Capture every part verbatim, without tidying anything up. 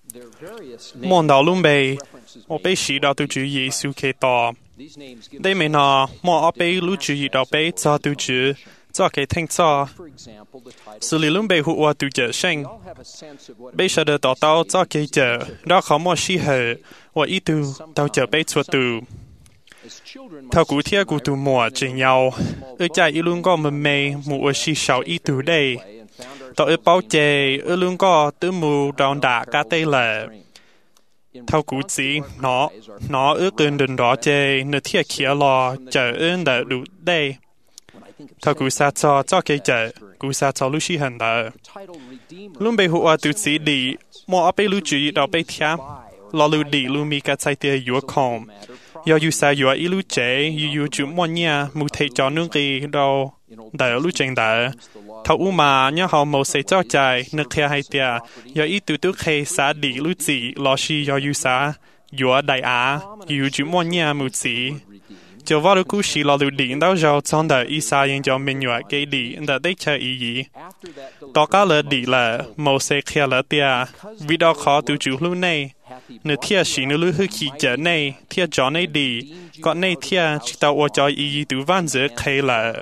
môn đạo luôn bề ở bên sĩ đạo tu chủ Giêsu Kitô đây mình nói môn ở bên lưu chủ đạo bên cho tu chủ cho cái thanh cho xử lý luôn bề hụt tu trợ sinh bây giờ được tạo tạo cho cái trợ đó khó mà sĩ hệ và ý tu tạo trợ bên cho tu theo cụ thể của tu mùa chỉ nhau ở trái ý luôn có mình mê mùa sĩ sáu ý tu đây tạo ở bao chế ở luôn có từ mù đòn đá cá tây lệ theo cụ chỉ nó nó ở gần đường đó chế nơi thiết kia lo chờ ơn đã đủ đây theo cụ sa cho cho cái chờ cụ sa cho lúc sĩ hành đó luôn bị hụt từ chỉ đi mua ở bên lưu trú đó bên thia lo lưu đi lưu mi cái trái tiền yếu không do yêu sa yếu ý lưu chế yêu yêu chủ mua nhà mua thấy cho nương kỳ đâu đại lưu trình đại thầu u mà nhớ họ màu sẽ cho trái nước kia hay tia do ý từ từ khi sa đi lưu chỉ lo si do yêu sa yếu đại á yêu chủ mua nhà mua chỉ cho vào lúc sĩ lo lưu đi đâu giờ trong đời ý sa yên cho mình nhớ cái đi đã để chơi ý gì đó cả là đi là màu sẽ kia là tia vì đó khó từ chủ lưu này nếu thiệt sĩ nếu lưu hư khí trở này thiệt cho này đi còn này thiệt chỉ tao ở cho ý từ văn giữa khai là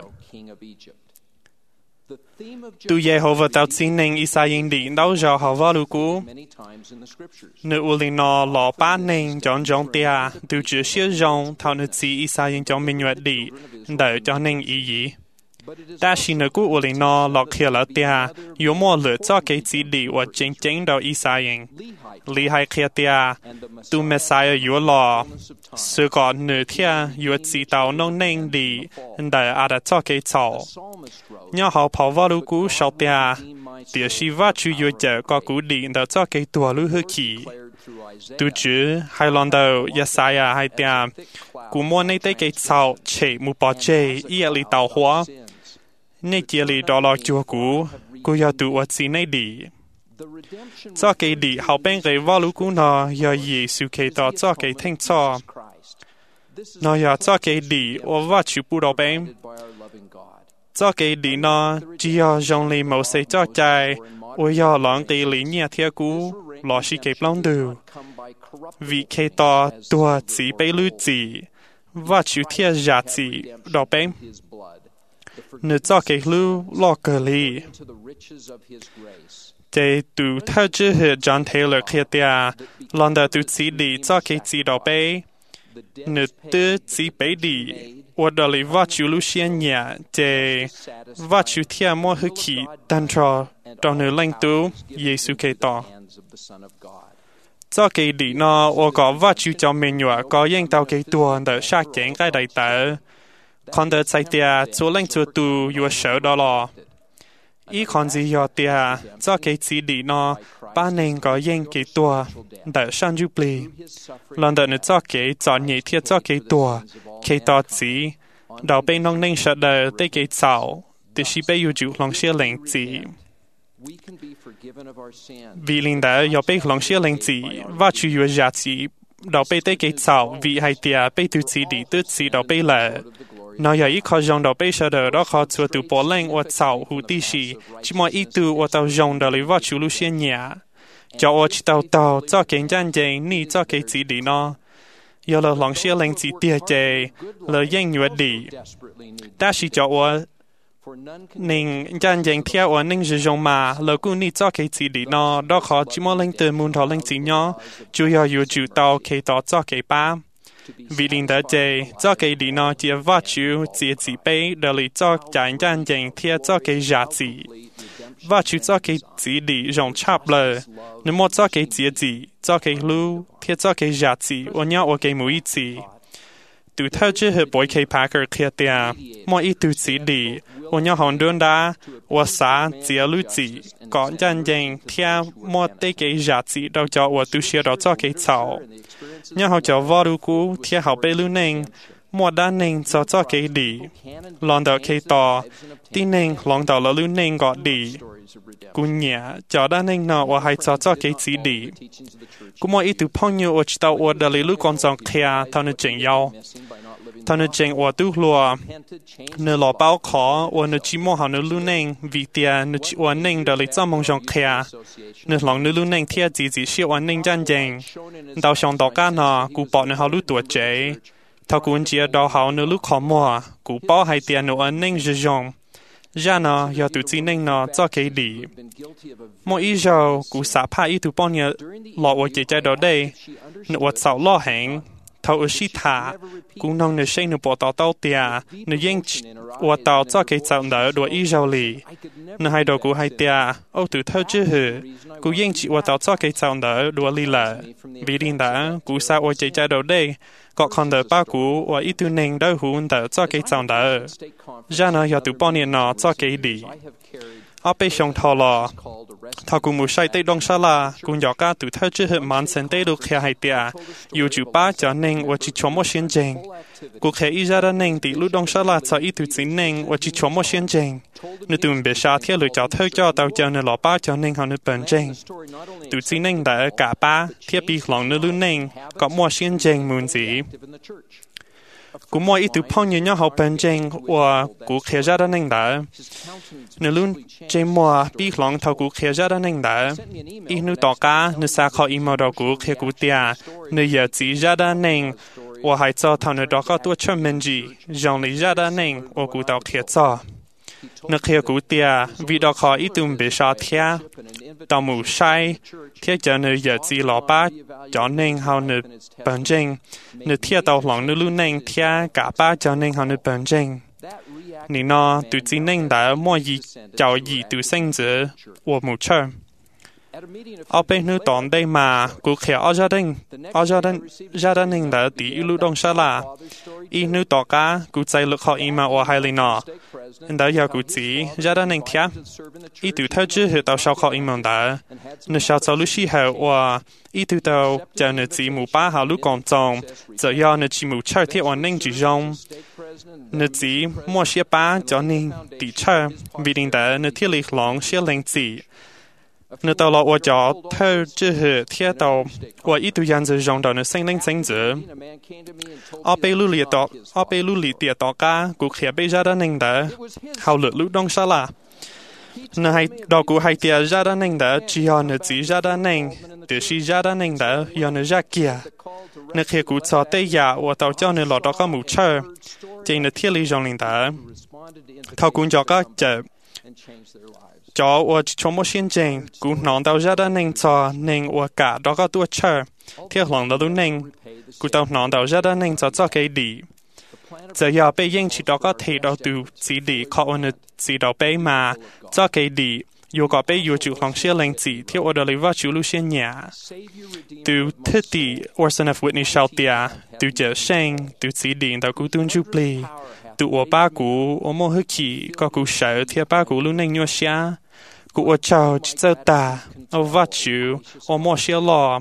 tu Jehovah tao xin nên Isaiah đi đâu giờ họ vào lúc cũ nếu u linh nó lọ ba nên chọn chọn tia tu chữ siêu rong thao nếu chỉ Isaiah cho mình nhớ đi để cho nên ý gì ta xin nếu cũ u linh nó lọ kia là tia yếu mua lựa cho cái chỉ đi và chính chính đó Isaiah lý hai kia tia tu Messiah yếu lọ sự còn nửa tia yếu chỉ tao nông nên đi để à đã cho cái chảo nhớ họ跑vào lúc cũ sau tia địa sĩ vắt chú yếu chờ có cũ đi để cho cái tua lưu hư khí tu chữ hai lần đầu Yesaya hai tia cũ mua này tới cái chảo chế mu bỏ chế ý lý tàu hóa này kia lý đó là chúa cũ cũ要tu ở chỉ này đi cho cái đi họ bên cái vào lúc cũ nó do Giêsu Kitô cho cái thanh cho nó do cho cái đi ở vắt chú bù đầu bên cho cái đi nó chỉ có dùng lý mẫu sẽ cho trái ở do lòng cái lý nhà thiên cũ lo sĩ cái lòng đầu vì cái to tua chỉ被lưu chỉ và chú thiên giá trị đầu bên nếu cho cái lưu lo cái lý để tu theo chữ hệ John Taylor kia tia lần đầu tu chỉ đi cho cái chỉ đầu bên nếu tu chỉ bị đi我的里挖出路线呀，这挖出天莫黑气，但着到那领导耶稣基督。cho cái đi nó, tôi có vắt chú cho mình nhớ có những tàu cái tuần để sát cảnh cái đại tờ, còn để chạy tia chỗ lãnh chỗ tu yêu sợ đó là, ý còn gì yêu tia, cho cái chỉ đi nó, ba nên có những cái tuần để sang giúp li, lần đầu nữa cho cái chọn nhị thiết cho cái tuần, cái đó chỉ, đầu bên nông nên sợ đời tới cái cháu, thì chỉ bây giờ chịu lòng xe lệnh chỉ. Vì linh đã có被lòng xe linh chỉ và chủ yếu giá trị đầu被tới cái cháu vì hai tia被tu chỉ đi tu chỉ đầu被lệ nó có ý khó dùng đầu被sợ đời đó khó chua tu bỏ linh và cháu hữu tí sĩ chỉ mà ý tu và tàu dùng đời lý và chủ lưu xe nhà cho ở chỉ tàu tàu cho cảnh chân chân ni cho cái chỉ đi nó do là lòng xe linh chỉ tia chê là dân nhuệ đi ta chỉ cho ở nên chân chân theo ở nên sử dụng mà là cũng ni cho cái chỉ đi nó đó khó chỉ mà linh từ muốn thọ linh chỉ nhỏ chủ yếu yêu chủ tàu cái đó cho cái ba vì linh đã chê cho cái đi nó chỉ vắt chủ chỉ chỉ bay để lý cho chân chân chân theo cho cái giá trị và chú cho cái chỉ đi dùng chắp lời nếu mà cho cái chỉ gì cho cái lưu theo cho cái giá trị ở nhau ở cái mũi chỉ từ theo chữ hệ bối cái Parker kia tia mà ít từ chỉ đi ở nhau hòn đơn đá ở xã chỉ lưu chỉ có chân chân theo mà tới cái giá trị đâu cho ở từ xưa đó cho cái cháu nhau họ cho vào lưu cũ theo họ被lưu nên mà đã nên cho cho cái đi lần đầu cái to tin nên lần đầu là lưu nên gọi đi cũng nhẹ cho đã nên nó ở hai cho cho cái chỉ đi cũng mà ít từ phong nhiêu ở chỉ tàu ở đây lưu con dòng kia thao nên chỉnh nhau thao nữ chênh ua tu lùa nữ lọ bao khó ua nữ chỉ mô hào nữ lưu nênh vì tia nữ chỉ ua nênh đờ lấy cho mong dòng khea nữ lòng nữ lưu nênh thia gì gì xia ua nênh chân chênh đào xong đỏ ca nọ cú bỏ nữ hào lưu tuổi chế thao cú chia đào hào nữ lưu khó mùa cú bỏ hai tia nữ ua nênh dư dòng ra nọ do tụ chi nênh nọ cho kế lý mỗi ý giờ cú xả phá ý tụ bọn nhớ lọ ua chế trái đó đây nữ ua xạo lo hẹn thầu ở sĩ thả cũng nông nữ sinh nữ bỏ tàu tàu tia nữ yên ua tàu cho cái chậu nở đùa ý giàu lì nữ hai đồ của hai tia ô tự thơ chứ hử cũng yên chỉ ua tàu cho cái chậu nở đùa lì lợ vì điên đã cũng sao ua chạy chạy đầu đây có con đỡ ba cú ua ý tu nền đỡ hùn đỡ cho cái chậu nở ra nó giờ tụ bao nhiêu nó cho cái lì ở bên sông thọ lò thọ cùng một sai tây đông sa la cùng nhỏ ca tụ thơ chứ hử màn sen tây được khai hai tia yêu chủ ba cho nên ua chỉ cho một xuyên chèn cuộc hệ ý ra nên tỷ lúc đông sa la cho ý tụ chính nên ua chỉ cho một xuyên chèn nữ tụ mình bị sa thiết lựa chọn thơ cho tàu cho nữ lọ ba cho nên họ nữ bền chèn tụ chính nên đã cả ba thiết bị lòng nữ lưu nên có một xuyên chèn muốn gì cú mua ít từ phong như nhau học bên trên và cú khía ra nên đã nếu luôn trên mua bị lòng thầu cú khía ra nên đã ít nữ tỏ cá nữ xa khó email đó cú khía cú tia nữ giờ chỉ ra nên và hãy cho thầu nữ đó có tuổi chân mình gì dòng lý ra nên và cú tao khía cho nữ khía cú tia vì đó khó ít từ bị sa thia tao mù sai thiết cho nữ giờ chỉ lọ ba cho nên họ nữ bên trên nữ thiết tao lòng nữ luôn nên thiết cả ba cho nên họ nữ bên trên nị nó tự chỉ nên đã mua gì cho gì tự sinh tử và mù chơi ở bên nữ tòn đây mà cụ khía ở gia đình ở gia đình gia đình đã tỷ lưu đông sa la ý nữ tỏ cá cụ chạy lực họ ima và hai lần nọ đã giờ cụ chỉ gia đình thiết ý tự theo chứ hệ tàu sau họ ima đã nữ sau sau lúc xí hệ và ý tự tàu cho nữ chỉ mù ba hà lúc còn trồng giờ giờ nữ chỉ mù chơi thiết hoàn ninh chỉ rong nữ chỉ mua xe ba cho nên tỷ chơi vì đình đã nữ thiết lý lòng xe lên chỉ nữ tàu lọ và cho theo chứ hệ thiết tàu và ít tu dân sự dùng đó nữ sinh linh sinh tử ở bên lưu liệt đó ở bên lưu liệt tiệt đó cả cuộc khía bây giờ đã nên đã hậu lực lúc đông sa la nữ hay đó cũng hay tiệt giờ đã nên đã chỉ họ nữ chỉ giờ đã nên từ khi giờ đã nên đã họ nữ ra kia nữ khía cũng cho tây giả và tàu cho nữ lọ đó có mù chơi chỉ nữ thiết lý dùng linh đã thao cũng cho các chợ cho và cho một xuyên chèn cũng nón tàu ra đã nên cho nên và cả đó có tuổi chơi thiết lòng đó luôn nên cũng tàu nón tàu ra đã nên cho cho cái đi giờ giờ bây giờ chỉ đó có thể đó từ chỉ đi khó hơn chỉ đó bây mà cho cái đi yêu có bây giờ chịu lòng xe lên chỉ thiết ở đó lấy vào chịu lưu xuyên nhà từ thiết tỷ Orson F. Whitney sau tia từ giờ sáng từ chỉ đi tàu cũng tuân chụp lì từ ở ba cũ ở một hơi kỳ có cũ sợ thiết ba cũ luôn nên nhua xa cũ ở chào chỉ cho ta ở vắt chịu ở một xe lò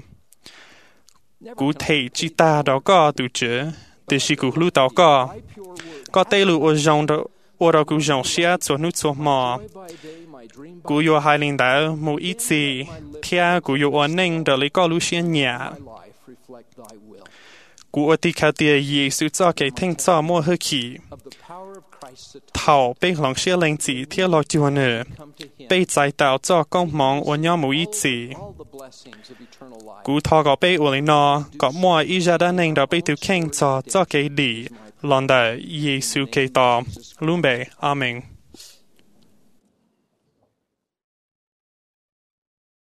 cũ thấy chỉ ta đó có từ chứ từ khi cũ lưu đó có có tay lưu ở dòng đó ở đó cũ dòng xe cho nút cho mò cũ yêu hai linh đạo một ít gì theo cũ yêu ổn định để lấy có lưu xuyên nhà cũ ở tí khá tìa Giê-xu cho cái thanh cho mua hơi kỳ thảo bên lòng xe lên chỉ theo lo chùa nữa bên giải tạo cho công mong ở nhau một ít gì cú thọ có bên ở nó có mua ý ra đã nên đó bên tiêu khen cho cho cái đi lòng đại Giê-xu kể tỏ luôn bề Amen.